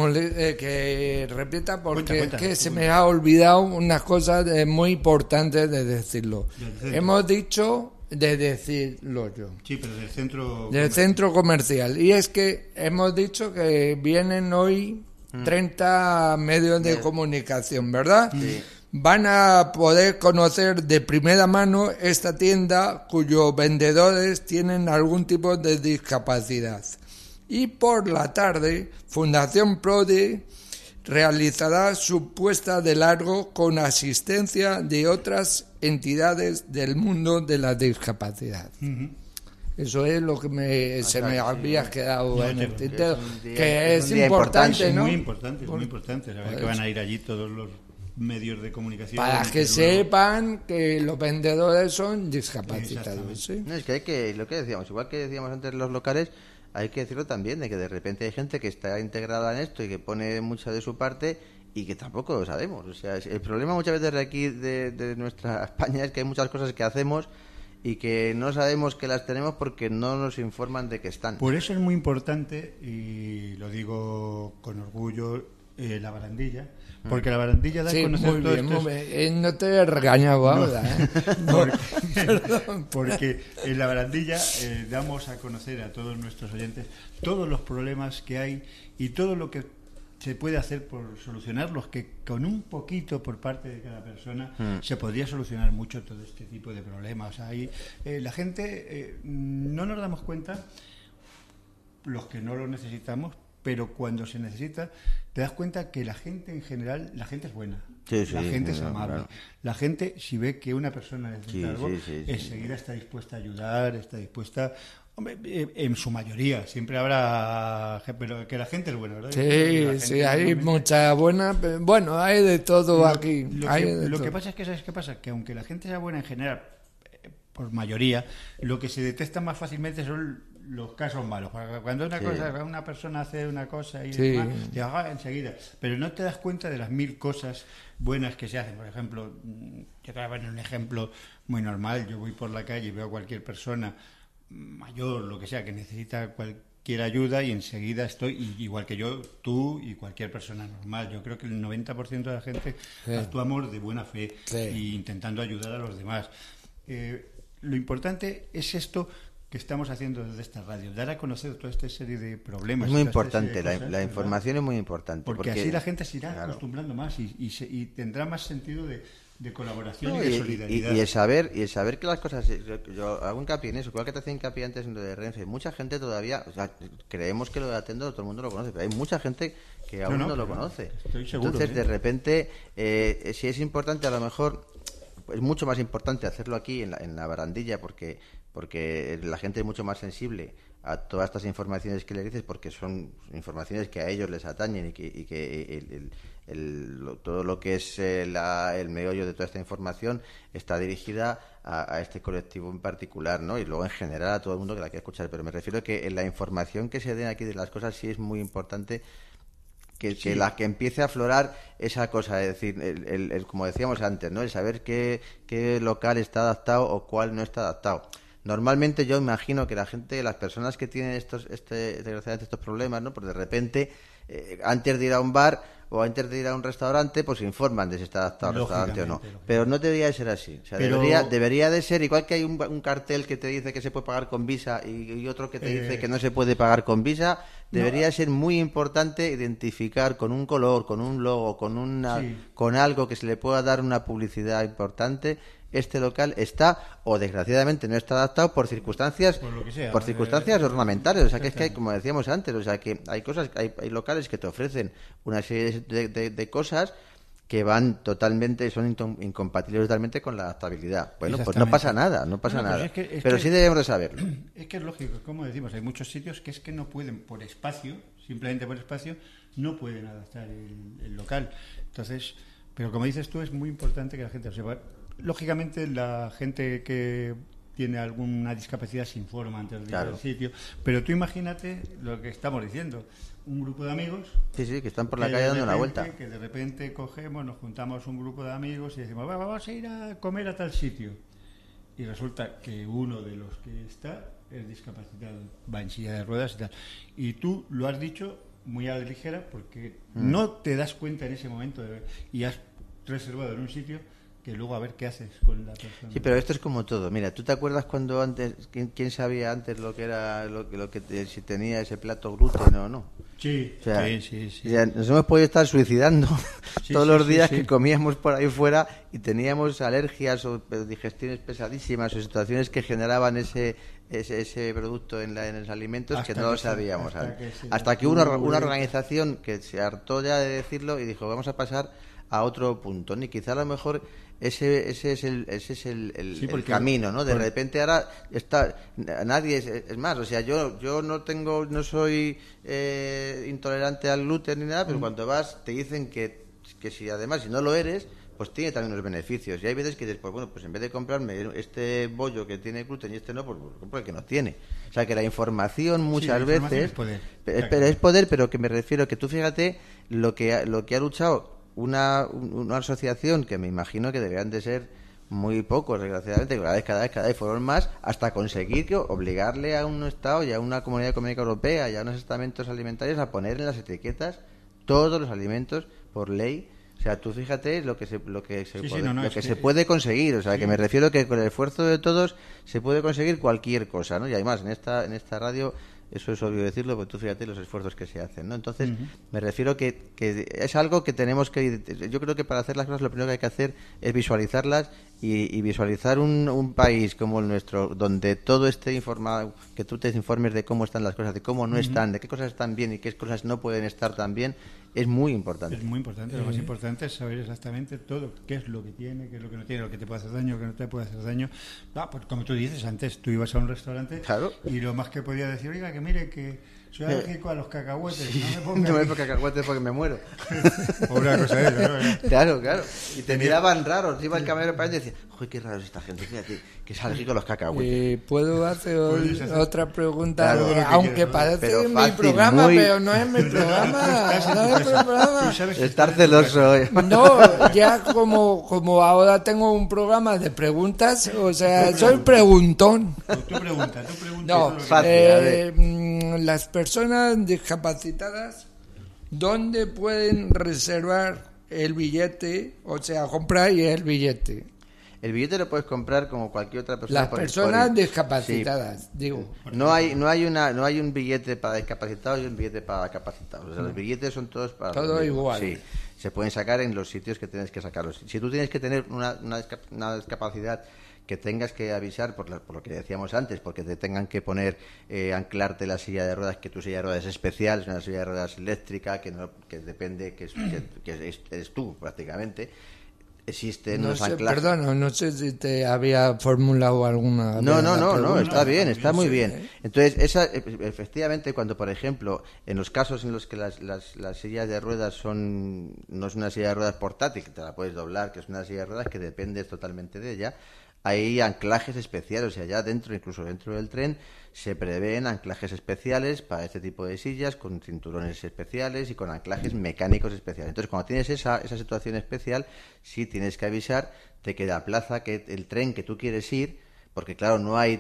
que repita, porque Cuenta, es que se me ha olvidado unas cosas muy importantes de decirlo. Hemos dicho de decirlo yo. Sí, pero del centro comercial. Y es que hemos dicho que vienen hoy 30 medios de comunicación, ¿verdad? Sí. Van a poder conocer de primera mano esta tienda cuyos vendedores tienen algún tipo de discapacidad. Y por la tarde, Fundación Prodi realizará su puesta de largo con asistencia de otras entidades del mundo de la discapacidad. Eso es lo que se me había quedado en el tintero, que es importante, ¿no? Es muy importante. Saber que van a ir allí todos los medios de comunicación. Para que sepan que los vendedores son discapacitados. ¿Sí? No, es que hay que, lo que decíamos, igual que decíamos antes los locales, hay que decirlo también, de que de repente hay gente que está integrada en esto y que pone mucha de su parte y que tampoco lo sabemos. O sea, el problema muchas veces de aquí, de nuestra España, es que hay muchas cosas que hacemos y que no sabemos que las tenemos porque no nos informan de que están. Por eso es muy importante, y lo digo con orgullo, la barandilla, porque la barandilla da a conocer muy todo bien, esto. muy bien. No te he regañado ahora, ¿eh? Porque en la barandilla damos a conocer a todos nuestros oyentes todos los problemas que hay y todo lo que se puede hacer por solucionarlos, que con un poquito por parte de cada persona se podría solucionar mucho todo este tipo de problemas. O sea, ahí, la gente no nos damos cuenta, los que no lo necesitamos, pero cuando se necesita te das cuenta que la gente en general, la gente es buena, la gente es amable, claro. La gente, si ve que una persona necesita algo, enseguida está dispuesta a ayudar, está dispuesta... Hombre, en su mayoría, siempre habrá, pero que la gente es buena, ¿verdad? Sí, hay mucha buena, bueno, hay de todo aquí. Lo que pasa es que, ¿sabes qué pasa? Que aunque la gente sea buena en general, por mayoría, lo que se detecta más fácilmente son los casos malos. Cuando una persona hace una cosa y Sí. demás, te enseguida. Pero no te das cuenta de las 1000 cosas buenas que se hacen. Por ejemplo, yo te voy a poner un ejemplo muy normal. Yo voy por la calle y veo a cualquier persona mayor, lo que sea, que necesita cualquier ayuda y enseguida estoy, igual que yo, tú y cualquier persona normal. Yo creo que el 90% de la gente actuamos de buena fe e intentando ayudar a los demás. Lo importante es esto que estamos haciendo desde esta radio, dar a conocer toda esta serie de problemas. Es muy esta importante, serie de cosas, la información es muy importante. Porque así la gente se irá acostumbrando más y tendrá más sentido de colaboración y de solidaridad. Y el saber que las cosas... Yo hago hincapié en eso, igual que te hacía hincapié antes en lo de Renfe. Mucha gente todavía... O sea, creemos que lo de Atendo todo el mundo lo conoce, pero hay mucha gente que aún no lo conoce. Estoy seguro. Entonces, de repente, si es importante, a lo mejor... Es mucho más importante hacerlo aquí en la barandilla porque la gente es mucho más sensible a todas estas informaciones que le dices, porque son informaciones que a ellos les atañen y que todo lo que es el meollo de toda esta información está dirigida a este colectivo en particular, ¿no? Y luego en general a todo el mundo que la quiere escuchar. Pero me refiero a que en la información que se den aquí de las cosas sí es muy importante que empiece a aflorar esa cosa, es decir, como decíamos antes, ¿no? El saber qué local está adaptado o cuál no está adaptado. Normalmente yo imagino que las personas que tienen desgraciadamente estos problemas, ¿no? Pues de repente, antes de ir a un bar o antes de ir a un restaurante, pues se informan de si está adaptado al restaurante o no. Pero no debería de ser así. O sea, debería de ser, igual que hay un cartel que te dice que se puede pagar con Visa y otro que te dice que no se puede pagar con Visa, debería ser muy importante identificar con un color, con un logo, con algo que se le pueda dar una publicidad importante. Este local está, o desgraciadamente no está adaptado por circunstancias, por circunstancias ornamentales. O sea, que es que hay, como decíamos antes, o sea, que hay locales que te ofrecen una serie de cosas que van totalmente, son incompatibles totalmente con la adaptabilidad. Bueno, pues no pasa nada. Pero sí debemos de saberlo. Es que es lógico, como decimos, hay muchos sitios que es que no pueden, por espacio, simplemente por espacio, no pueden adaptar el local. Entonces, pero como dices tú, es muy importante que la gente lo sepa. Lógicamente, la gente que tiene alguna discapacidad se informa antes de ir al sitio, pero tú imagínate lo que estamos diciendo, un grupo de amigos que están por la calle dando una vuelta, que de repente nos juntamos un grupo de amigos y decimos, vamos a ir a comer a tal sitio, y resulta que uno de los que está es discapacitado, va en silla de ruedas y tal, y tú lo has dicho muy a la ligera porque no te das cuenta en ese momento y has reservado en un sitio que luego a ver qué haces con la persona. Sí, pero esto es como todo. Mira, ¿tú te acuerdas cuando antes, quién sabía antes lo que era, si tenía ese plato gluten o no? Sí, o sea, sí. Ya nos hemos podido estar suicidando todos los días que comíamos por ahí fuera y teníamos alergias o digestiones pesadísimas o situaciones que generaban ese producto en los alimentos que no lo sabíamos. Hasta que hubo una organización que se hartó ya de decirlo y dijo, vamos a pasar a otro punto, ¿no? Y quizá a lo mejor ese es el camino, ¿no? De repente ahora está nadie es más, o sea, yo no soy intolerante al gluten ni nada, pero cuando vas te dicen que si además si no lo eres, pues tiene también unos beneficios. Y hay veces que después, pues en vez de comprarme este bollo que tiene gluten y este no, pues compro el que no tiene. O sea, que la información muchas veces es poder. Es poder, pero que me refiero que tú fíjate lo que ha luchado una asociación que me imagino que deberían de ser muy pocos, desgraciadamente, cada vez fueron más, hasta conseguir que obligarle a un Estado y a una Comunidad Económica Europea y a unos estamentos alimentarios a poner en las etiquetas todos los alimentos por ley. O sea, tú fíjate lo que se puede conseguir. O sea, que me refiero que con el esfuerzo de todos se puede conseguir cualquier cosa, ¿no? Y además, en esta radio, eso es obvio decirlo, porque tú fíjate los esfuerzos que se hacen, ¿no? Entonces, me refiero que es algo que tenemos que... Yo creo que para hacer las cosas lo primero que hay que hacer es visualizarlas y visualizar un país como el nuestro, donde todo esté informado, que tú te informes de cómo están las cosas, de cómo no están, de qué cosas están bien y qué cosas no pueden estar tan bien, es muy importante. Es muy importante. Lo más importante es saber exactamente todo, qué es lo que tiene, qué es lo que no tiene, lo que te puede hacer daño, lo que no te puede hacer daño. Pues como tú dices, antes tú ibas a un restaurante y lo más que podía decir, oiga, que mire, que soy alérgico a los cacahuetes. Sí, No no me me pongo cacahuetes porque me muero. O una cosa de eso, ¿no? Claro. Y te miraban raros. Iba el camarero para allá y decía, ¡uy, qué raro es esta gente! Fíjate, que es alérgico a los cacahuetes. ¿Puedo hacer otra pregunta? Claro, lo que Aunque quieras, parece pero mi fácil, programa, muy- pero no es mi programa. No es mi programa. Tú sabes que Estar estás en tu celoso. casa. No, ya como ahora tengo un programa de preguntas, o sea, soy preguntón. Tú pregunta. No, Fácil, a ver. las personas discapacitadas, ¿dónde pueden reservar el billete? O sea, comprar el billete. El billete lo puedes comprar como cualquier otra persona. Las personas discapacitadas, digo. No hay un billete para discapacitados y un billete para capacitados. O sea, los billetes son todos para Todo los mismos. igual. Sí, se pueden sacar en los sitios que tienes que sacarlos. Si tú tienes que tener una discapacidad que tengas que avisar por lo que decíamos antes, porque te tengan que poner, anclarte la silla de ruedas, que tu silla de ruedas es especial, es una silla de ruedas eléctrica, que depende, que eres tú prácticamente. Existen No unos sé, anclajes. perdona, no sé si te había formulado alguna. No, vez la pregunta. está bien, está muy Sí, bien. Entonces, efectivamente, cuando, por ejemplo, en los casos en los que las sillas de ruedas no es una silla de ruedas portátil, que te la puedes doblar, que es una silla de ruedas que dependes totalmente de ella, hay anclajes especiales, o sea, ya incluso dentro del tren, se prevén anclajes especiales para este tipo de sillas, con cinturones especiales y con anclajes mecánicos especiales. Entonces, cuando tienes esa situación especial, sí tienes que avisar de que la plaza, que el tren que tú quieres ir, porque claro,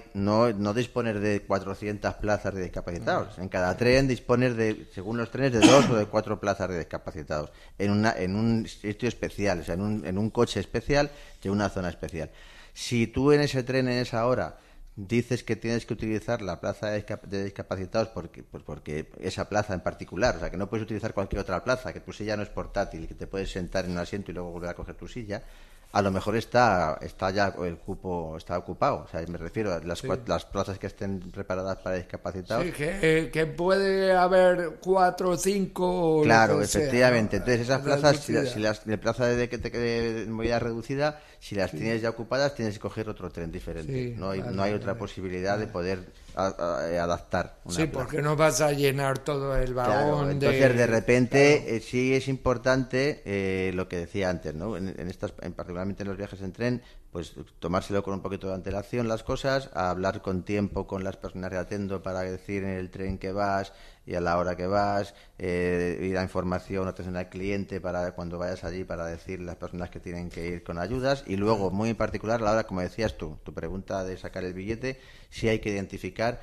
no disponer de 400 plazas de discapacitados. En cada tren dispones según los trenes, de 2 o de 4 plazas de discapacitados en un sitio especial, o sea, en un coche especial de una zona especial. Si tú en ese tren, en esa hora, dices que tienes que utilizar la plaza de discapacitados porque esa plaza en particular, o sea, que no puedes utilizar cualquier otra plaza, que tu silla no es portátil, que te puedes sentar en un asiento y luego volver a coger tu silla, a lo mejor está ya el cupo está ocupado. O sea, me refiero a las plazas que estén preparadas para discapacitados. Sí, que puede haber 4 o 5. Claro, lo que sea, efectivamente. ¿no? Entonces, esas La plazas, velocidad. si las de plaza de movilidad reducida, si las tienes ya ocupadas, tienes que coger otro tren diferente. Sí, no hay vale, otra posibilidad de poder adaptar una Sí, plaza. porque no vas a llenar todo el Claro, vagón. entonces de repente sí es importante lo que decía antes, ¿no? Particularmente en los viajes en tren, pues tomárselo con un poquito de antelación las cosas, a hablar con tiempo con las personas de Atendo para decir en el tren que vas y a la hora que vas, ir a información, atención al cliente para cuando vayas allí para decir las personas que tienen que ir con ayudas, y luego muy en particular a la hora, como decías tu pregunta de sacar el billete, sí hay que identificar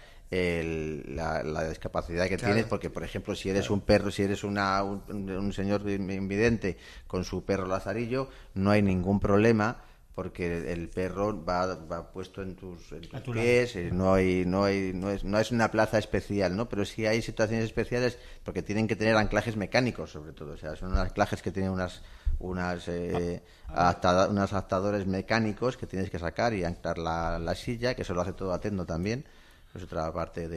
la discapacidad que tienes, porque por ejemplo si eres un perro, si eres un señor invidente con su perro lazarillo, no hay ningún problema porque el perro va puesto en tus pies, no es una plaza especial, ¿no? Pero sí hay situaciones especiales porque tienen que tener anclajes mecánicos, sobre todo, o sea, son anclajes que tienen unos adaptadores mecánicos que tienes que sacar y anclar la silla, que eso lo hace todo Atendo también, es otra parte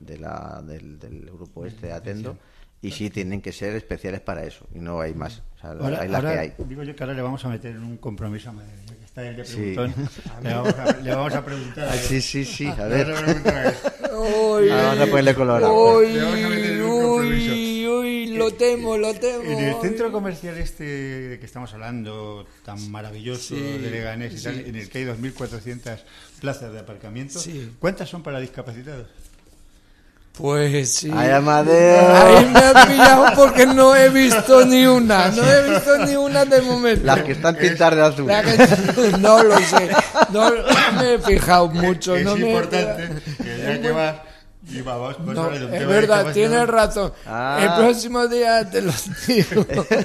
del grupo de Atendo. Y sí tienen que ser especiales para eso, y no hay más. O sea, hay las que hay. Digo yo que ahora le vamos a meter en un compromiso a Madrid, ya que está el de Sí. preguntón. Le vamos a preguntar. A ver. Sí, a ver. Le vamos a preguntar a ver. Vamos a ponerle colorado. Le vamos a meter en un compromiso. Uy, lo temo. En el centro comercial de que estamos hablando, tan maravilloso, Sí, de Leganés y tal, sí. en el que hay 2.400 plazas de aparcamiento, Sí. ¿cuántas son para discapacitados? Pues sí. ¡Ay, Amadeo! Ahí me has pillado porque no he visto ni una. No he visto ni una de momento. Las que están pintadas de azul. No lo sé. No me he fijado mucho. Es no me he importante fijado. que ya que vas y vamos, No, hablar de un es tema de verdad, discapacidad. tienes razón. Ah. El próximo día te lo digo.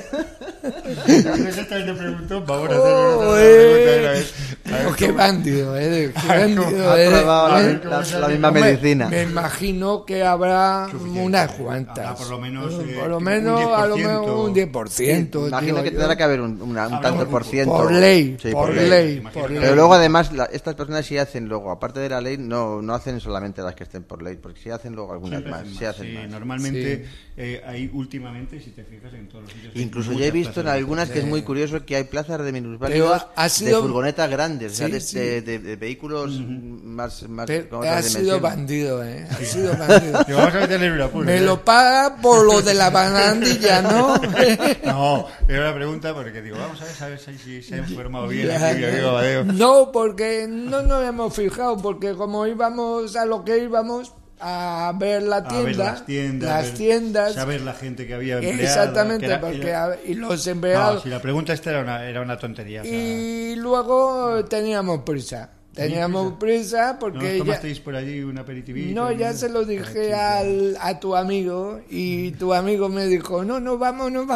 Entonces te preguntó, vamos a hacer una Joder. pregunta. Oh, qué bandido, qué bandido, Ha probado ¿eh? la misma Hombre, medicina. Me imagino que habrá Suficiente. unas Habrá cuantas. por lo menos, Por lo un menos, a lo 10%. mejor un 10%. Imagino digo que yo. tendrá que haber un tanto por ciento. Por ley, Sí, por ley. ley, Imagino por que- Pero ley. luego además estas personas sí hacen luego, aparte de la ley, no hacen solamente las que estén por ley, porque sí hacen luego algunas Siempre más. hacen Sí más. hacen Sí, más. normalmente hay últimamente, si te fijas en todos los sitios. hay Incluso ya he muchas visto en plazas de algunas que es muy curioso que hay plazas de minusválidos Pero ha sido- de furgonetas grandes. grandes, o sea, Sí, de vehículos más Pero con otra ha sido dimensión. bandido, ¿eh? Ha sido bandido. Digo, vamos a meterle en un apuro. Me lo paga por lo de la barandilla, ¿no? No, era una pregunta porque digo, vamos a ver si se ha informado bien Ya, aquí mi amigo Amadeo. no, porque no nos hemos fijado, porque como íbamos a lo que íbamos, a ver la A ver tienda, las tiendas, tiendas, saber la gente que había empleado. exactamente, que era- porque era- y los No, empleados, si la pregunta esta era una tontería. O sea, y luego teníamos prisa. Teníamos prisa ¿no porque os ya, tomasteis por allí un aperitivito? no, ya se lo dije a tu amigo y tu amigo me dijo, no, vámonos.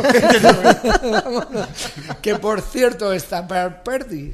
Vámonos. Que por cierto, estaba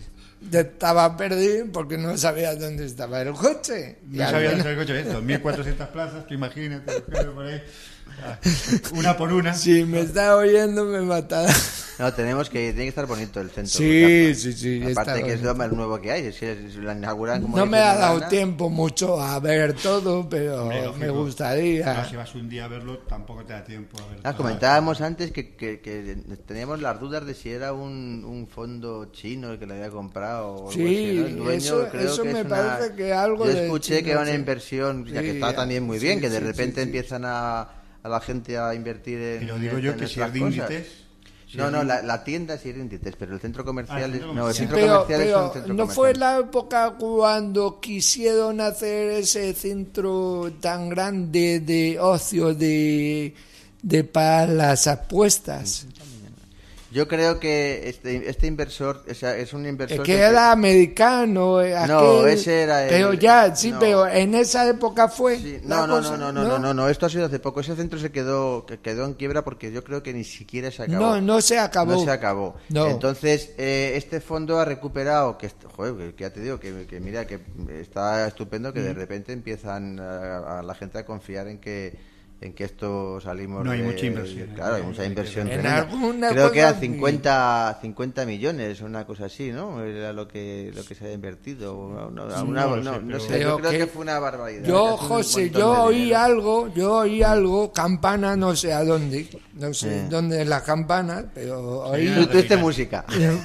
perdido porque no sabía dónde estaba el coche. Y No al sabía final- dónde el coche, 2.400 plazas, tú imagínate, buscarlo por ahí. Una por una. Si me está oyendo me mata. No, tiene que estar bonito el centro. Sí, porque sí, aparte está que es bonito. lo más nuevo que hay, si la inauguran como No dice me ha dado Nirvana. tiempo mucho a ver todo, pero Hombre, lógico. me gustaría. No, si vas un día a verlo, tampoco te da tiempo a ver. Ah, comentábamos antes que teníamos las dudas de si era un fondo chino el que lo había comprado o algo Sí, así, ¿no? El dueño eso creo que me es parece que algo Yo de escuché chino, que era una sí. inversión, ya que Sí, está también muy bien, sí, que de sí, repente sí, sí. empiezan a la gente a invertir en Pero digo yo en que si estas es de cosas. Inditex. si No, es no, de- la tienda sí es de Inditex, pero el centro comercial el centro no, el Sí, centro pero, comercial es un centro no comercial. fue la época cuando quisieron hacer ese centro tan grande de ocio de para las apuestas. Yo creo que este inversor, o sea, es un inversor Que era americano. No, aquel, ese era el- Pero ya, sí, no. pero en esa época fue. Sí, la no, cosa, no, esto ha sido hace poco. Ese centro quedó en quiebra porque yo creo que ni siquiera se acabó. No se acabó. No se acabó. No. Entonces, este fondo ha recuperado, joder, que ya te digo, que mira, que está estupendo, que de repente empiezan a la gente a confiar en que esto salimos No hay de- mucha inversión. Claro, hay mucha inversión En tremenda. alguna Creo que era cosa 50 millones, una cosa así, ¿no? Era lo que se había invertido. No sé, Pero yo creo que- que fue una barbaridad. Yo, Es un José, montón yo de oí dinero. algo, campana, no sé a dónde, no sé dónde es la campana, pero oí. Sí, Tú música.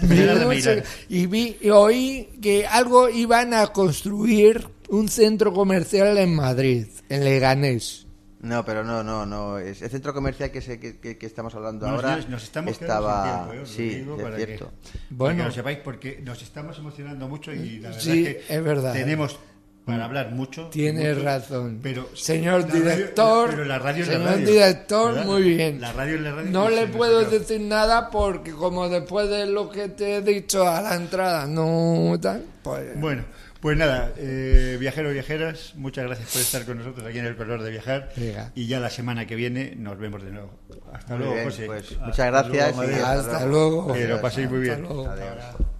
Y oí que algo iban a construir un centro comercial en Madrid, en Leganés. No, pero no. El centro comercial que estamos hablando ahora Nos estamos estaba. quedando sin tiempo, os lo Sí, digo es para cierto. para Bueno. que lo sepáis, porque nos estamos emocionando mucho y la verdad Sí, es que es verdad. tenemos para hablar mucho. Tienes mucho, razón. Pero señor la radio- director, pero la radio es la señor radio, director, ¿verdad? muy bien. La radio es la radio. No y le se nos puedo acaba. decir nada porque como después de lo que te he dicho a la entrada no tal, pues Bueno, pues nada, viajeros y viajeras, muchas gracias por estar con nosotros aquí en El Color de Viajar. Venga. Y ya la semana que viene nos vemos de nuevo. Hasta Muy luego, bien, José. pues, Hasta muchas gracias luego, y Amadeo. hasta luego. Que lo paséis muy Hasta bien. luego. Adiós.